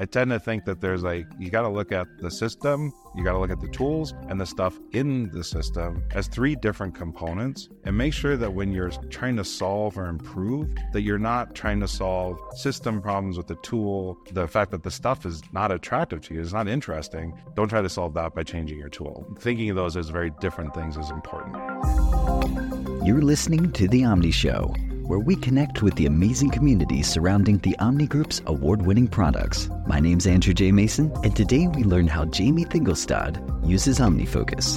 I tend to think that there's you got to look at the system, you got to look at the tools and the stuff in the system as three different components, and make sure that when you're trying to solve or improve, that you're not trying to solve system problems with the tool. The fact that the stuff is not attractive to you, it's not interesting. Don't try to solve that by changing your tool. Thinking of those as very different things is important. You're listening to The Omni Show, where we connect with the amazing community surrounding the Omni Group's award-winning products. My name's Andrew J. Mason, and today we learn how Jamie Thingelstad uses OmniFocus.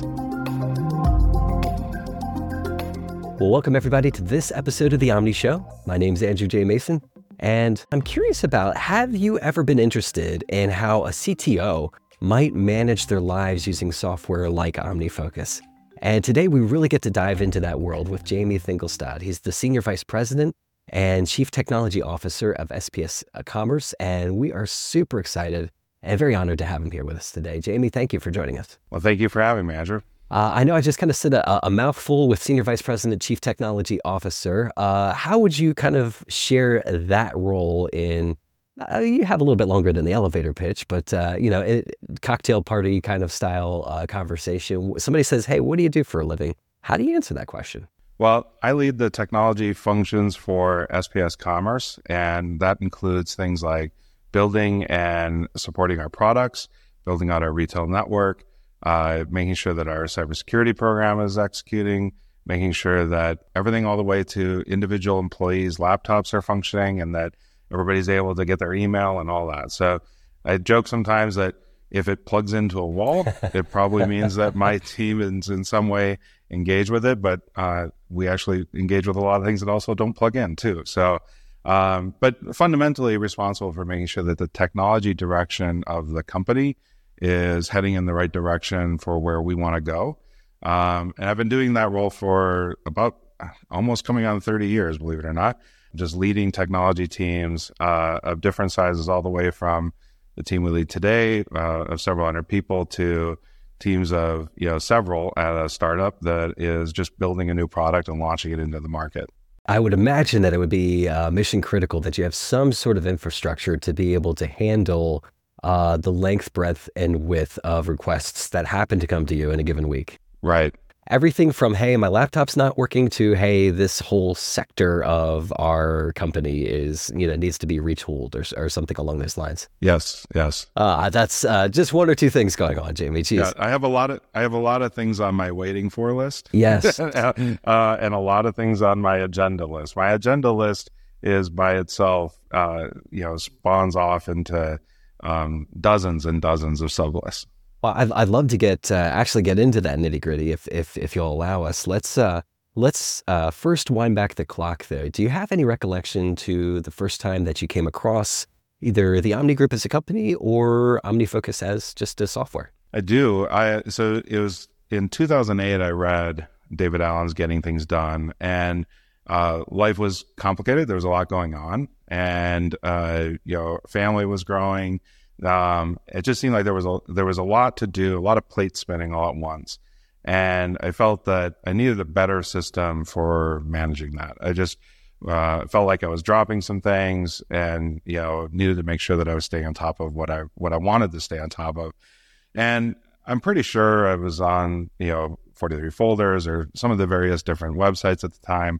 Well, welcome everybody to this episode of The Omni Show. My name's Andrew J. Mason, and I'm curious about, have you ever been interested in how a CTO might manage their lives using software like OmniFocus? And today we really get to dive into that world with Jamie Thingelstad. He's the Senior Vice President and Chief Technology Officer of SPS Commerce, and we are super excited and very honored to have him here with us today. Jamie, thank you for joining us. Well, thank you for having me, Andrew. I know I just kind of said a mouthful with Senior Vice President, Chief Technology Officer. How would you kind of share that role in, you have a little bit longer than the elevator pitch, but cocktail party kind of style conversation. Somebody says, hey, what do you do for a living? How do you answer that question? Well, I lead the technology functions for SPS Commerce, and that includes things like building and supporting our products, building out our retail network, making sure that our cybersecurity program is executing, making sure that everything all the way to individual employees' laptops are functioning, and that everybody's able to get their email and all that. So I joke sometimes that if it plugs into a wall, it probably means that my team is in some way engaged with it, but we actually engage with a lot of things that also don't plug in too. So, but fundamentally responsible for making sure that the technology direction of the company is heading in the right direction for where we want to go. And I've been doing that role for about almost coming on 30 years, believe it or not. Just leading technology teams of different sizes, all the way from the team we lead today of several hundred people to teams of several at a startup that is just building a new product and launching it into the market. I would imagine that it would be mission critical that you have some sort of infrastructure to be able to handle the length, breadth, and width of requests that happen to come to you in a given week. Right. Everything from, hey, my laptop's not working, to, hey, this whole sector of our company is, needs to be retooled or something along those lines. Yes. That's just one or two things going on, Jamie. Jeez. Yeah, I have a lot of things on my waiting for list. Yes. And a lot of things on my agenda list. My agenda list is by itself, spawns off into dozens and dozens of sublists. Well, I'd love to get into that nitty gritty if you'll allow us. Let's first wind back the clock there. Do you have any recollection to the first time that you came across either the Omni Group as a company or OmniFocus as just a software? I do. So it was in 2008. I read David Allen's Getting Things Done, and life was complicated. There was a lot going on, and family was growing. It just seemed like there was a lot to do, a lot of plate spinning all at once. And I felt that I needed a better system for managing that. I just felt like I was dropping some things and, needed to make sure that I was staying on top of what I wanted to stay on top of. And I'm pretty sure I was on, 43 folders or some of the various different websites at the time,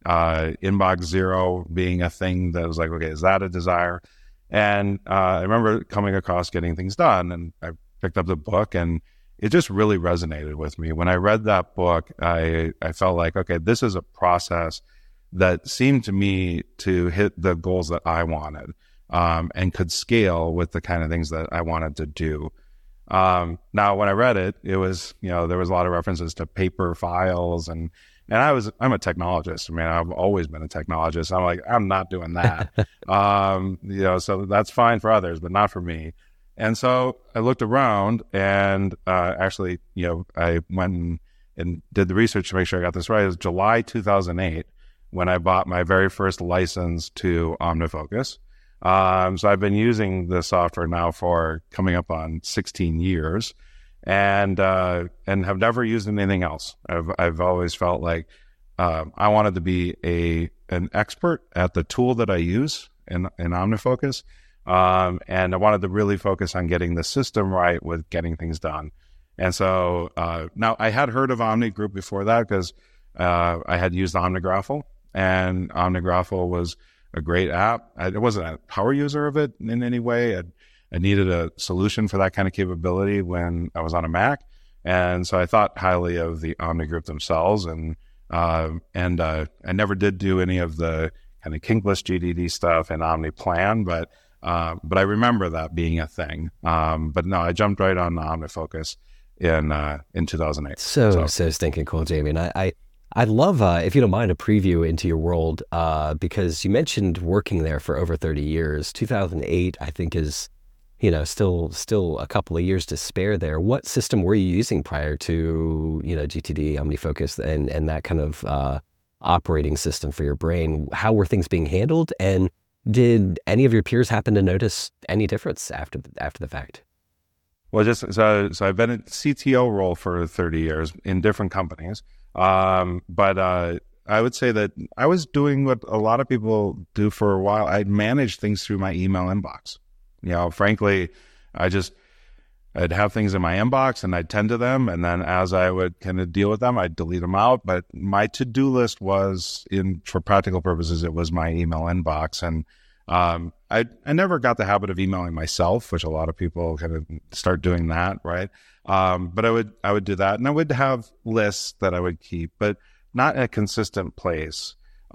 Inbox Zero being a thing that was like, okay, is that a desire? And I remember coming across Getting Things Done, and I picked up the book, and it just really resonated with me. When I read that book, I felt like, okay, this is a process that seemed to me to hit the goals that I wanted, and could scale with the kind of things that I wanted to do. Now, when I read it, it was, there was a lot of references to paper files, and I'm a technologist. I mean, I've always been a technologist. I'm like, I'm not doing that. So that's fine for others, but not for me. And so I looked around and actually, I went and did the research to make sure I got this right. It was July 2008 when I bought my very first license to OmniFocus. So I've been using the software now for coming up on 16 years. And have never used anything else. I've always felt like I wanted to be an expert at the tool that I use in OmniFocus, And I wanted to really focus on getting the system right with getting things done. And so now I had heard of Omni Group before that because I had used OmniGraffle, and OmniGraffle was a great app. I wasn't a power user of it in any way. I needed a solution for that kind of capability when I was on a Mac. And so I thought highly of the Omni Group themselves, and I never did do any of the kind of kinkless GTD stuff and OmniPlan, but I remember that being a thing. But no, I jumped right on the OmniFocus in 2008. So stinking cool, Jamie. And I'd love, if you don't mind, a preview into your world, because you mentioned working there for over 30 years. 2008, I think, is, still a couple of years to spare there. What system were you using prior to, GTD, OmniFocus, and that kind of operating system for your brain? How were things being handled? And did any of your peers happen to notice any difference after the fact? Well, so I've been in CTO role for 30 years in different companies. But I would say that I was doing what a lot of people do for a while. I'd managed things through my email inbox. Frankly, I'd have things in my inbox and I'd tend to them. And then as I would kind of deal with them, I'd delete them out. But my to-do list was, for practical purposes, it was my email inbox. And I never got the habit of emailing myself, which a lot of people kind of start doing that, right? But I would do that, and I would have lists that I would keep, but not in a consistent place,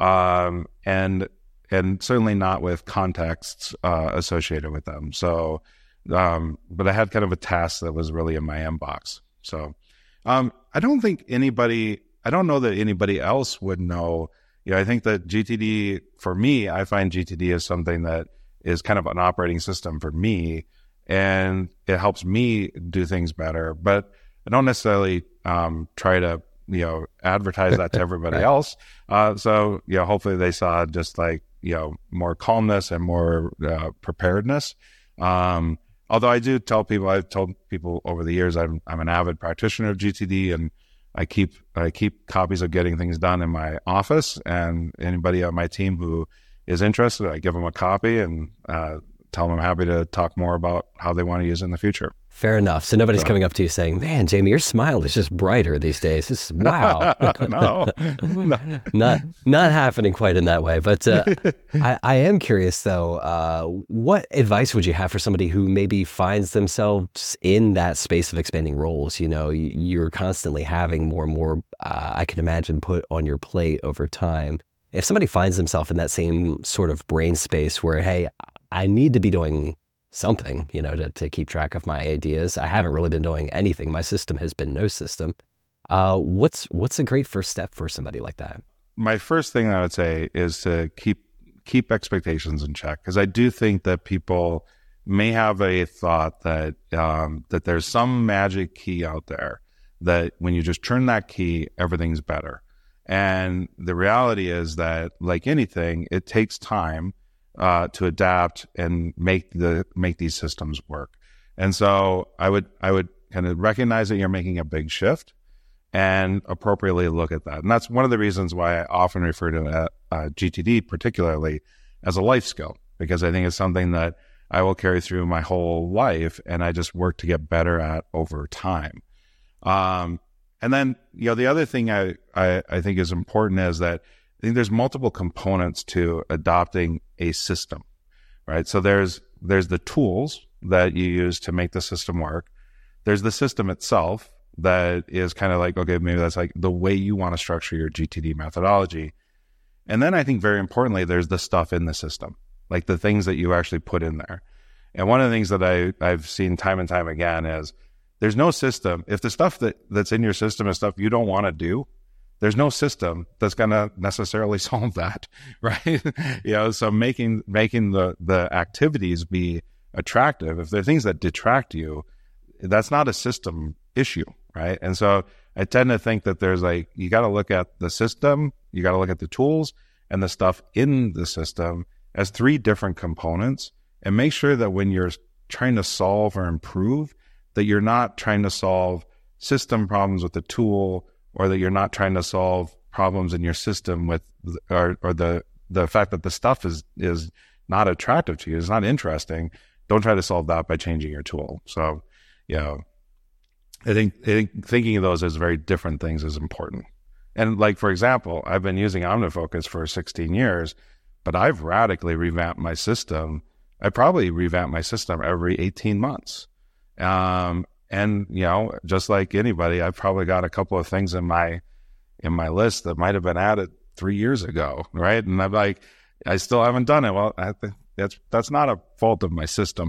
and certainly not with contexts associated with them. So, but I had kind of a task that was really in my inbox. So, I don't know that anybody else would know. I think that GTD, for me, I find GTD is something that is kind of an operating system for me, and it helps me do things better. But I don't necessarily try to, advertise that to everybody else. So, hopefully they saw just like, more calmness and more preparedness. Although I've told people over the years, I'm an avid practitioner of GTD, and I keep copies of getting things done in my office, and anybody on my team who is interested, I give them a copy and tell them I'm happy to talk more about how they want to use it in the future. Fair enough. So nobody's coming up to you saying, "Man, Jamie, your smile is just brighter these days. This is wow." No. Not happening quite in that way. But I am curious though. What advice would you have for somebody who maybe finds themselves in that space of expanding roles? You're constantly having more and more, I can imagine, put on your plate over time. If somebody finds themselves in that same sort of brain space where, hey, I need to be doing something, to keep track of my ideas. I haven't really been doing anything. My system has been no system. What's a great first step for somebody like that? My first thing I would say is to keep expectations in check, because I do think that people may have a thought that that there's some magic key out there that when you just turn that key, everything's better. And the reality is that, like anything, it takes time to adapt and make these systems work. And so I would kind of recognize that you're making a big shift and appropriately look at that. And that's one of the reasons why I often refer to GTD particularly as a life skill, because I think it's something that I will carry through my whole life, and I just work to get better at over time. And then, the other thing I think is important is that I think there's multiple components to adopting a system, right? So there's the tools that you use to make the system work. There's the system itself that is kind of like, okay, maybe that's like the way you want to structure your GTD methodology. And then I think very importantly, there's the stuff in the system, like the things that you actually put in there. And one of the things that I've seen time and time again is there's no system. If the stuff that's in your system is stuff you don't want to do, there's no system that's going to necessarily solve that, right? So making the activities be attractive. If there are things that detract you, that's not a system issue, right? And so I tend to think that there's you got to look at the system, you got to look at the tools and the stuff in the system as three different components, and make sure that when you're trying to solve or improve, that you're not trying to solve system problems with the tool, or that you're not trying to solve problems in your system with, or the fact that the stuff is not attractive to you, it's not interesting, don't try to solve that by changing your tool. So, I think thinking of those as very different things is important. And like, for example, I've been using OmniFocus for 16 years, but I've radically revamped my system. I probably revamp my system every 18 months. And, just like anybody, I've probably got a couple of things in my list that might have been added 3 years ago, right? And I'm like, I still haven't done it. Well, I think that's not a fault of my system,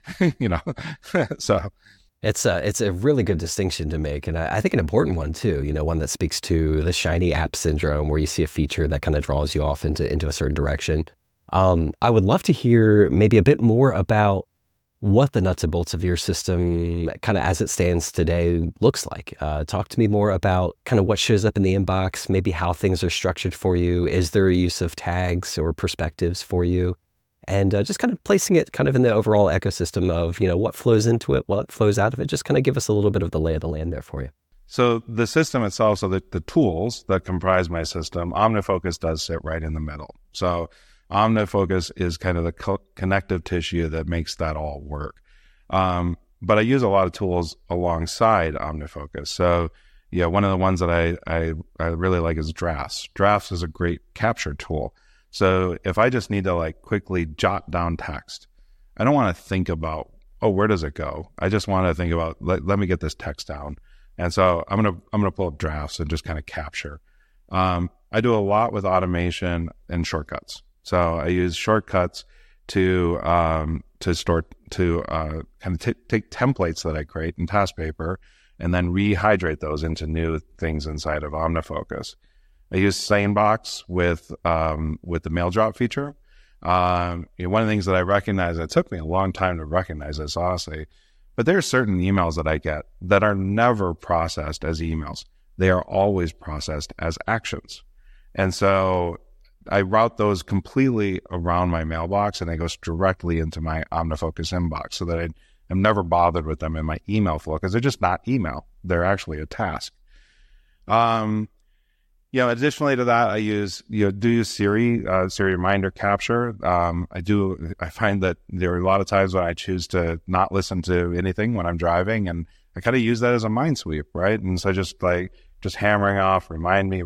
so. It's a really good distinction to make, and I think an important one too. One that speaks to the shiny app syndrome, where you see a feature that kind of draws you off into a certain direction. I would love to hear maybe a bit more about what the nuts and bolts of your system, kind of as it stands today, looks like. Talk to me more about kind of what shows up in the inbox, maybe how things are structured for you. Is there a use of tags or perspectives for you? And just kind of placing it kind of in the overall ecosystem of, what flows into it, what flows out of it. Just kind of give us a little bit of the lay of the land there for you. So the system itself, so the tools that comprise my system, OmniFocus does sit right in the middle. So OmniFocus is kind of the connective tissue that makes that all work. But I use a lot of tools alongside OmniFocus. So, one of the ones that I really like is Drafts. Drafts is a great capture tool. So if I just need to quickly jot down text, I don't want to think about, where does it go? I just want to think about, let me get this text down. And so I'm going to pull up Drafts and just kind of capture. I do a lot with automation and shortcuts. So I use shortcuts to store, to kind of take templates that I create in TaskPaper and then rehydrate those into new things inside of OmniFocus. I use SaneBox with the mail drop feature. One of the things that I recognize, it took me a long time to recognize this, honestly, but there are certain emails that I get that are never processed as emails. They are always processed as actions. And so I route those completely around my mailbox, and they go directly into my OmniFocus inbox so that I'm never bothered with them in my email flow, because they're just not email. They're actually a task. Additionally to that, I use Siri reminder capture. I find that there are a lot of times when I choose to not listen to anything when I'm driving, and I kind of use that as a mind sweep, right? And so just hammering off, remind me.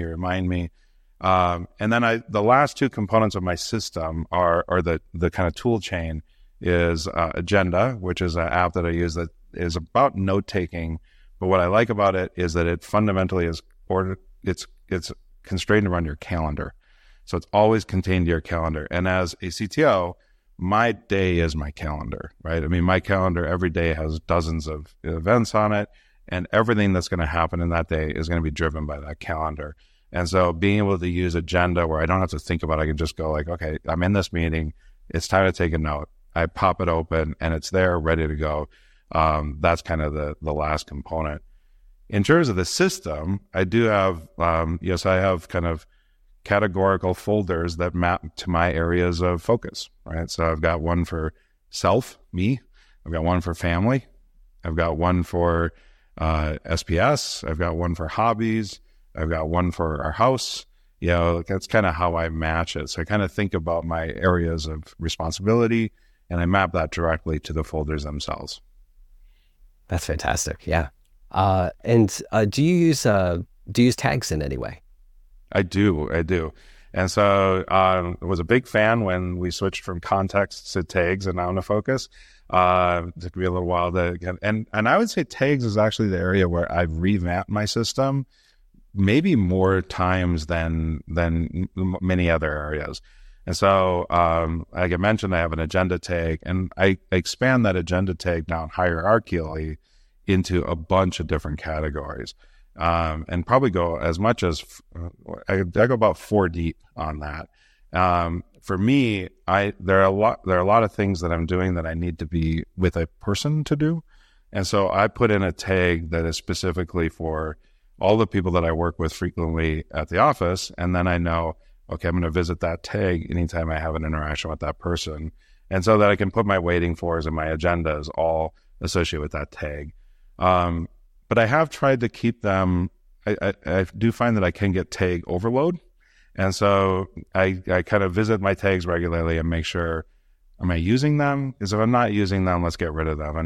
And then the last two components of my system are the kind of tool chain is Agenda, which is an app that I use that is about note taking. But what I like about it is that it fundamentally is it's constrained around your calendar. So it's always contained to your calendar. And as a CTO, my day is my calendar, right? I mean, my calendar every day has dozens of events on it, and everything that's going to happen in that day is going to be driven by that calendar. And so being able to use Agenda where I don't have to think about it, I can just go okay, I'm in this meeting. It's time to take a note. I pop it open and it's there ready to go. That's kind of the last component. In terms of the system, I do have, I have kind of categorical folders that map to my areas of focus, right? So I've got one for self, me. I've got one for family. I've got one for SPS. I've got one for hobbies. I've got one for our house. That's kind of how I match it. So I kind of think about my areas of responsibility, and I map that directly to the folders themselves. That's fantastic. Yeah. Do you use tags in any way? I do. And so I was a big fan when we switched from context to tags and OmniFocus. It took me a little while to get, and I would say tags is actually the area where I've revamped my system maybe more times than many other areas. And so, like I mentioned, I have an agenda tag, and I expand that agenda tag down hierarchically into a bunch of different categories, and probably go as much as I go about 4 deep on that. For me, there are a lot of things that I'm doing that I need to be with a person to do, and so I put in a tag that is specifically for all the people that I work with frequently at the office, and then I know, okay, I'm going to visit that tag anytime I have an interaction with that person, and so that I can put my waiting fors and my agendas all associated with that tag. But I have tried to keep them. I do find that I can get tag overload, And so I kind of visit my tags regularly and make sure, am I using them? Because if I'm not using them, let's get rid of them. And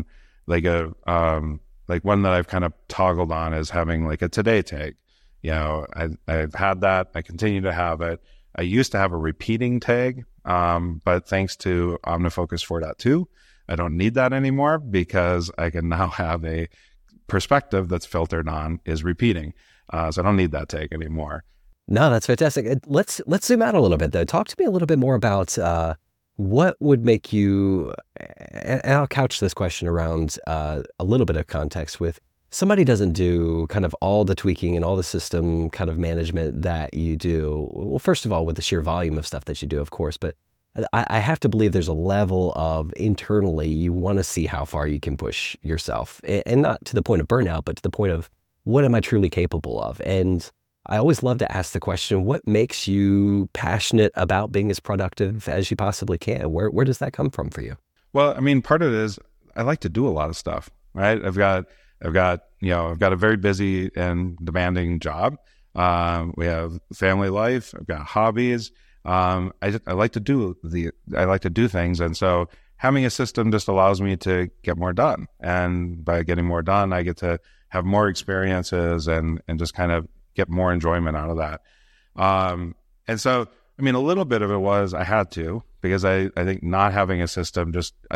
like one that I've kind of toggled on is having like a today tag. I've had that. I continue to have it. I used to have a repeating tag, but thanks to OmniFocus 4.2, I don't need that anymore because I can now have a perspective that's filtered on is repeating. So I don't need that tag anymore. No, that's fantastic. Let's zoom out a little bit though. Talk to me a little bit more about what would make you, and I'll couch this question around a little bit of context with somebody doesn't do kind of all the tweaking and all the system kind of management that you do. Well, first of all, with the sheer volume of stuff that you do, of course, but I have to believe there's a level of internally, you want to see how far you can push yourself, and not to the point of burnout, but to the point of what am I truly capable of? And I always love to ask the question, what makes you passionate about being as productive as you possibly can? Where does that come from for you? Well, I mean, part of it is I like to do a lot of stuff, right? I've got a very busy and demanding job. We have family life. I've got hobbies. I like to do things. And so having a system just allows me to get more done. And by getting more done, I get to have more experiences and just kind of get more enjoyment out of that. And so, I mean, a little bit of it was I had to, because I think not having a system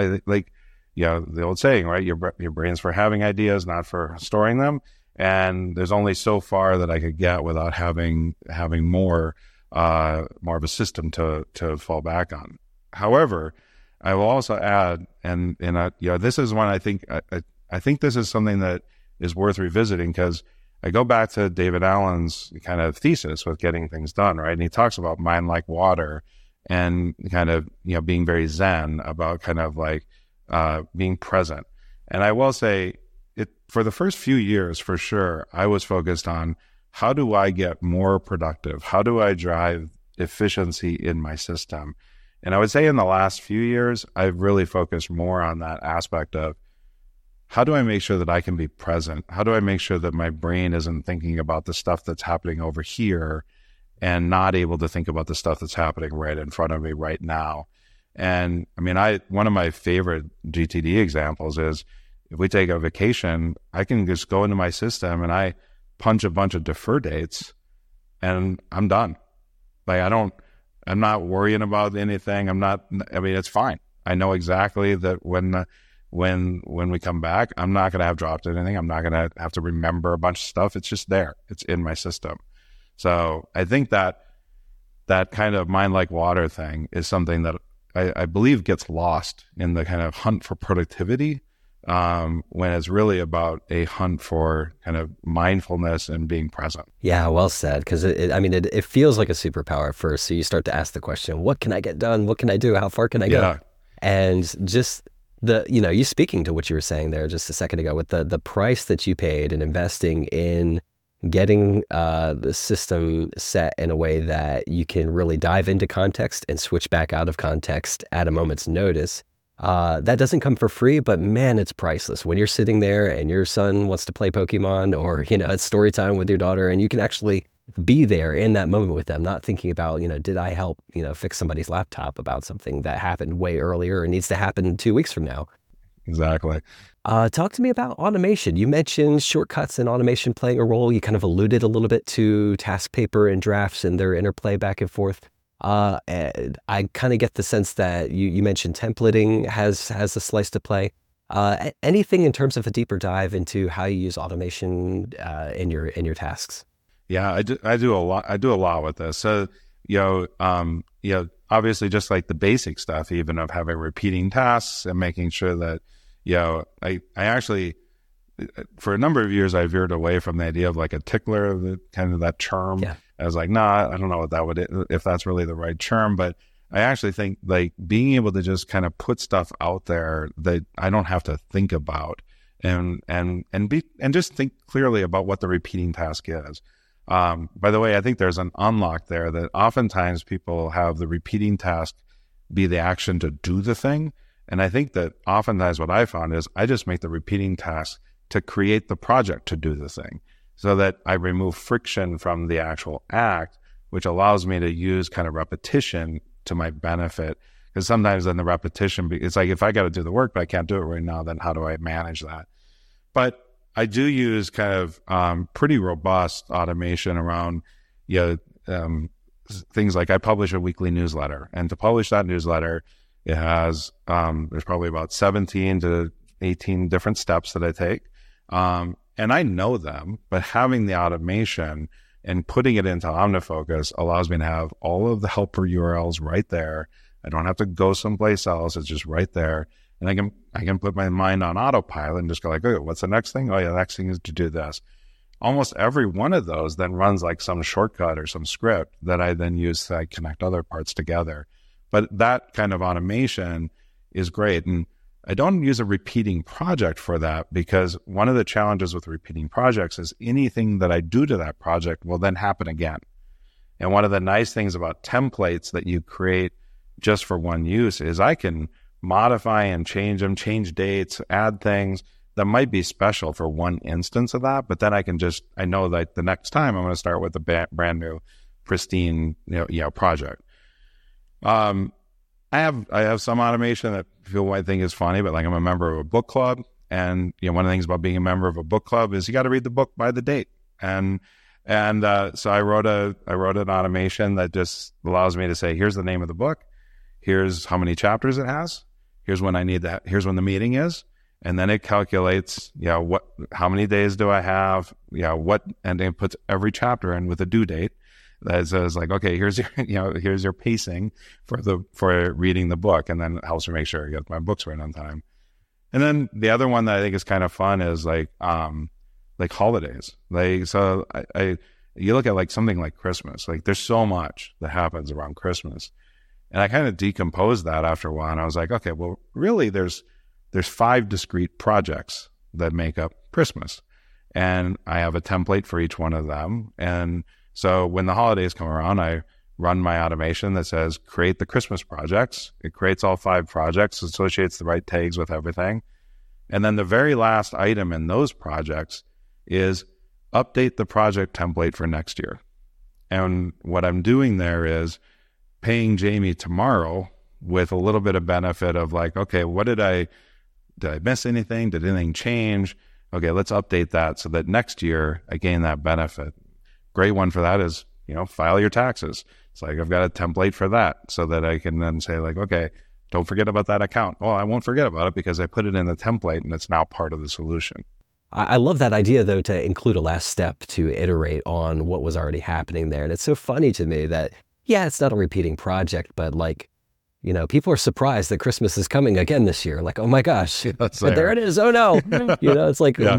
the old saying, right? Your brain's for having ideas, not for storing them. And there's only so far that I could get without having more of a system to fall back on. However, I will also add, and this is one I think this is something that is worth revisiting, because I go back to David Allen's kind of thesis with getting things done, right? And he talks about mind like water and kind of, being very Zen about kind of like being present. And I will say for the first few years, for sure, I was focused on how do I get more productive? How do I drive efficiency in my system? And I would say in the last few years, I've really focused more on that aspect of how do I make sure that I can be present? How do I make sure that my brain isn't thinking about the stuff that's happening over here and not able to think about the stuff that's happening right in front of me right now? And I mean, one of my favorite GTD examples is if we take a vacation, I can just go into my system and I punch a bunch of defer dates and I'm done. Like I'm not worrying about anything. It's fine. I know exactly that when we come back, I'm not going to have dropped anything. I'm not going to have to remember a bunch of stuff. It's just there. It's in my system. So I think that kind of mind like water thing is something that I believe gets lost in the kind of hunt for productivity, when it's really about a hunt for kind of mindfulness and being present. Yeah, well said. Because it feels like a superpower at first. So you start to ask the question, what can I get done? What can I do? How far can I go? And just you speaking to what you were saying there just a second ago with the price that you paid and investing in getting the system set in a way that you can really dive into context and switch back out of context at a moment's notice. That doesn't come for free, but man, it's priceless. When you're sitting there and your son wants to play Pokemon, or, it's story time with your daughter, and you can actually be there in that moment with them, not thinking about, did I help, fix somebody's laptop about something that happened way earlier and needs to happen 2 weeks from now. Exactly. Talk to me about automation. You mentioned shortcuts and automation playing a role. You kind of alluded a little bit to task paper and drafts and their interplay back and forth. And I kind of get the sense that you mentioned templating has a slice to play. Anything in terms of a deeper dive into how you use automation in your tasks? Yeah, I do a lot. I do a lot with this. So, obviously just like the basic stuff, even of having repeating tasks and making sure that, I actually, for a number of years, I veered away from the idea of like a tickler, kind of that term. Yeah. I was like, I don't know if that's really the right term, but I actually think like being able to just kind of put stuff out there that I don't have to think about and just think clearly about what the repeating task is. By the way, I think there's an unlock there that oftentimes people have the repeating task be the action to do the thing. And I think that oftentimes what I found is I just make the repeating task to create the project to do the thing, so that I remove friction from the actual act which allows me to use kind of repetition to my benefit. Because sometimes in the repetition, it's like if I got to do the work, but I can't do it right now, then how do I manage that? But I do use kind of pretty robust automation around, things like I publish a weekly newsletter. And to publish that newsletter, it has, there's probably about 17 to 18 different steps that I take. And I know them, but having the automation and putting it into OmniFocus allows me to have all of the helper URLs right there. I don't have to go someplace else. It's just right there. And I can put my mind on autopilot and just go like, oh, what's the next thing? Oh yeah, the next thing is to do this. Almost every one of those then runs like some shortcut or some script that I then use to connect other parts together. But that kind of automation is great. And I don't use a repeating project for that, because one of the challenges with repeating projects is anything that I do to that project will then happen again. And one of the nice things about templates that you create just for one use is I can modify and change them, change dates, add things that might be special for one instance of that. But then I know that the next time I'm going to start with a brand new, pristine, project. I have some automation that people might think is funny, but like I'm a member of a book club, and one of the things about being a member of a book club is you got to read the book by the date. And so I wrote an automation that just allows me to say, here's the name of the book, here's how many chapters it has, here's when here's when the meeting is, and then it calculates, how many days do I have, and it puts every chapter in with a due date. That says like, okay, here's your pacing for reading the book, and then it helps me make sure I get my books right on time. And then the other one that I think is kind of fun is like holidays. You look at like something like Christmas, like there's so much that happens around Christmas. And I kind of decomposed that after a while, and I was like, okay, well, really there's 5 discrete projects that make up Christmas. And I have a template for each one of them. And so when the holidays come around, I run my automation that says, create the Christmas projects. It creates all 5 projects, associates the right tags with everything. And then the very last item in those projects is update the project template for next year. And what I'm doing there is paying Jamie tomorrow with a little bit of benefit of like, okay, did I miss anything? Did anything change? Okay, let's update that so that next year I gain that benefit. Great one for that is, file your taxes. It's like, I've got a template for that so that I can then say like, okay, don't forget about that account. Well, I won't forget about it because I put it in the template and it's now part of the solution. I love that idea, though, to include a last step to iterate on what was already happening there. And it's so funny to me that, yeah, it's not a repeating project, but like, people are surprised that Christmas is coming again this year. Like, oh my gosh, there it is. Oh no. It's like, yeah.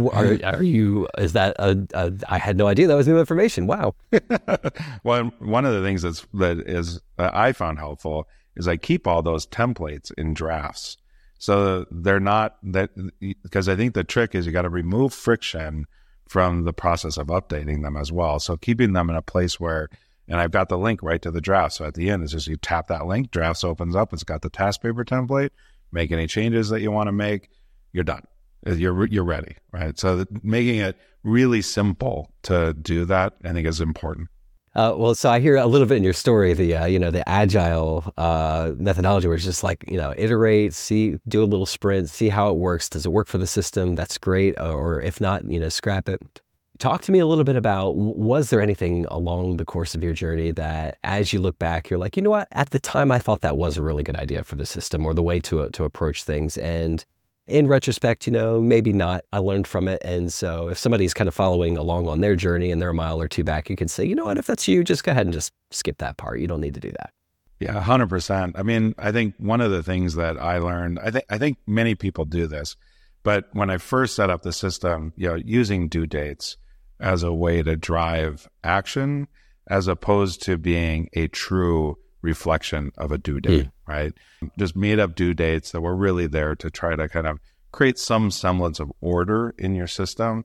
Is that I had no idea that was new information. Wow. Well, one of the things that I found helpful is I keep all those templates in drafts. So they're not that, because I think the trick is you got to remove friction from the process of updating them as well. So keeping them in a place where, and I've got the link right to the draft. So at the end, it's just you tap that link, drafts opens up. It's got the task paper template. Make any changes that you want to make, you're done. You're ready, right? So making it really simple to do that, I think, is important. So I hear a little bit in your story, the agile methodology, where it's just like, iterate, do a little sprint, see how it works. Does it work for the system? That's great. Or if not, scrap it. Talk to me a little bit about, was there anything along the course of your journey that as you look back, you're like, you know what, at the time I thought that was a really good idea for the system or the way to approach things. And in retrospect, maybe not, I learned from it. And so if somebody's kind of following along on their journey and they're a mile or two back, you can say, you know what, if that's you, just go ahead and just skip that part. You don't need to do that. Yeah, 100%. I mean, I think one of the things that I learned, I think many people do this, but when I first set up the system, using due dates as a way to drive action, as opposed to being a true reflection of a due date, right? Just made up due dates that were really there to try to kind of create some semblance of order in your system,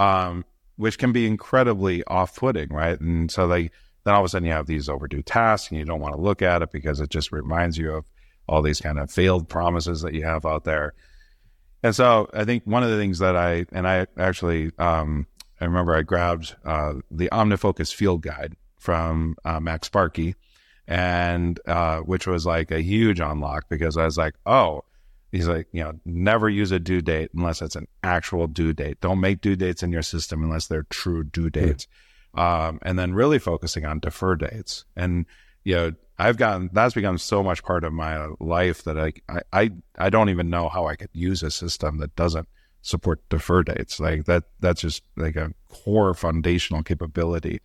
which can be incredibly off-putting, right? And so then all of a sudden you have these overdue tasks and you don't want to look at it because it just reminds you of all these kind of failed promises that you have out there. And so I think one of the things that I remember I grabbed the OmniFocus field guide from Max Sparky, and which was like a huge unlock, because I was like, oh, he's like, never use a due date unless it's an actual due date. Don't make due dates in your system unless they're true due dates. And then really focusing on defer dates. And, that's become so much part of my life that I don't even know how I could use a system that doesn't support defer dates. Like that's just like a core foundational capability.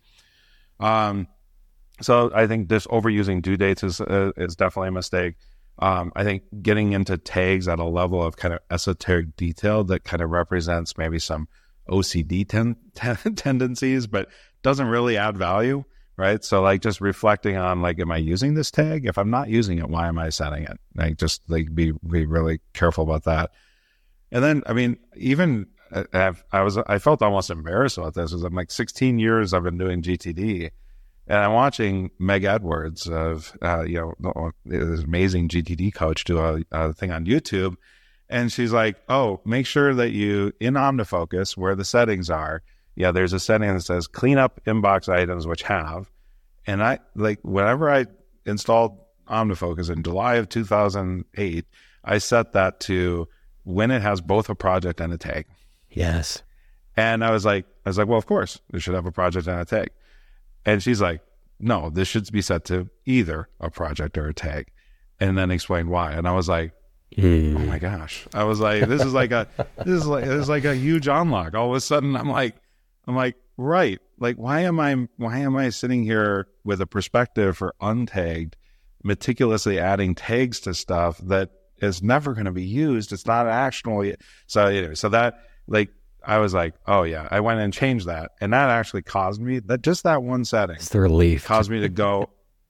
So I think this overusing due dates is definitely a mistake. I think getting into tags at a level of kind of esoteric detail that kind of represents maybe some OCD tendencies, but doesn't really add value, right? So like just reflecting on like, am I using this tag? If I'm not using it, why am I setting it? Like just like be really careful about that. And then, I mean, even I felt almost embarrassed about this, because I'm like 16 years I've been doing GTD. And I'm watching Meg Edwards of, this amazing GTD coach do a thing on YouTube. And she's like, oh, make sure that you, in OmniFocus, where the settings are, there's a setting that says clean up inbox items which have. And I, like, whenever I installed OmniFocus in July of 2008, I set that to when it has both a project and a tag. Yes. And I was like, well, of course, it should have a project and a tag. And she's like, no, this should be set to either a project or a tag, and then explain why. And I was like, oh my gosh. I was like, this is like a huge unlock. All of a sudden I'm like, right. Like, why am I sitting here with a perspective for untagged, meticulously adding tags to stuff that is never going to be used? It's not actionable. So that, like, I was like, oh yeah, I went and changed that. And that actually caused me that one setting. It's the relief. Caused me to go,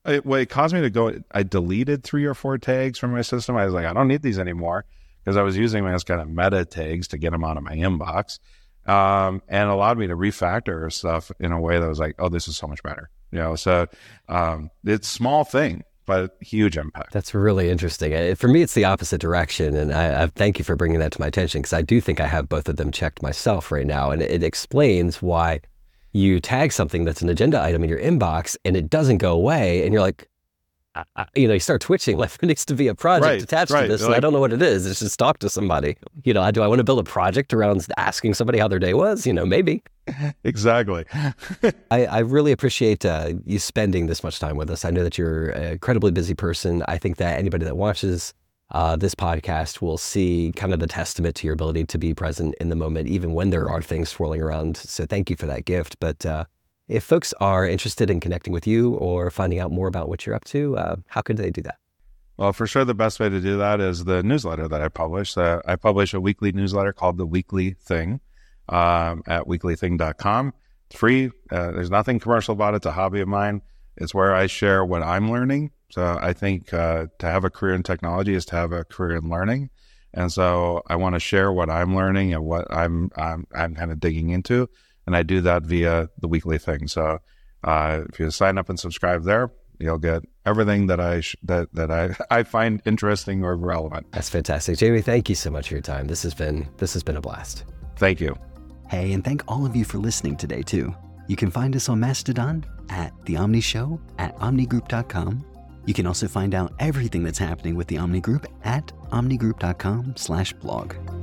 I deleted 3 or 4 tags from my system. I was like, I don't need these anymore, because I was using them as kind of meta tags to get them out of my inbox. And allowed me to refactor stuff in a way that was like, oh, this is so much better. So it's small thing, but huge impact. That's really interesting. For me, it's the opposite direction. And I thank you for bringing that to my attention, because I do think I have both of them checked myself right now. And it explains why you tag something that's an agenda item in your inbox and it doesn't go away. And you're like, you start twitching, like there needs to be a project attached to this. And I don't know what it is. It's just talk to somebody. Do I want to build a project around asking somebody how their day was? Maybe. Exactly. I really appreciate you spending this much time with us. I know that you're an incredibly busy person. I think that anybody that watches this podcast will see kind of the testament to your ability to be present in the moment, even when there are things swirling around. So thank you for that gift. But if folks are interested in connecting with you or finding out more about what you're up to, how could they do that? Well, for sure, the best way to do that is the newsletter that I publish. I publish a weekly newsletter called The Weekly Thing at weeklything.com. It's free. There's nothing commercial about it. It's a hobby of mine. It's where I share what I'm learning. So I think to have a career in technology is to have a career in learning. And so I want to share what I'm learning and what I'm kind of digging into. And I do that via The Weekly Thing. So if you sign up and subscribe there, you'll get everything that I find interesting or relevant. That's fantastic. Jamie, thank you so much for your time. This has been a blast. Thank you. Hey, and thank all of you for listening today too. You can find us on Mastodon at The Omni Show at omnigroup.com. You can also find out everything that's happening with the Omni Group at omnigroup.com/blog.